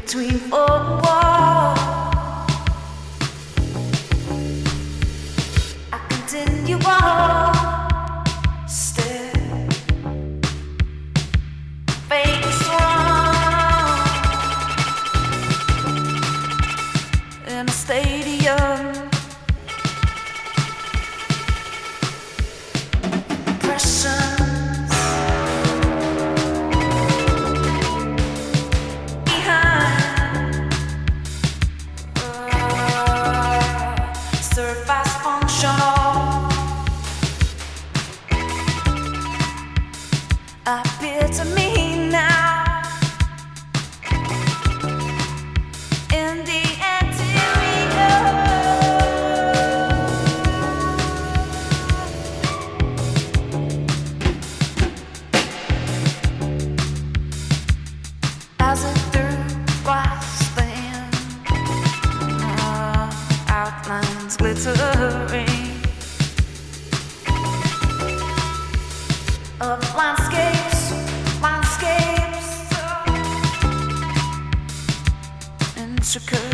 between four walls. I continue on, still face wrong in a stadium. Impressions behind surface functional. Appear to me now in the interior. As it through glass thin, outlines glittering of landscapes so intricate.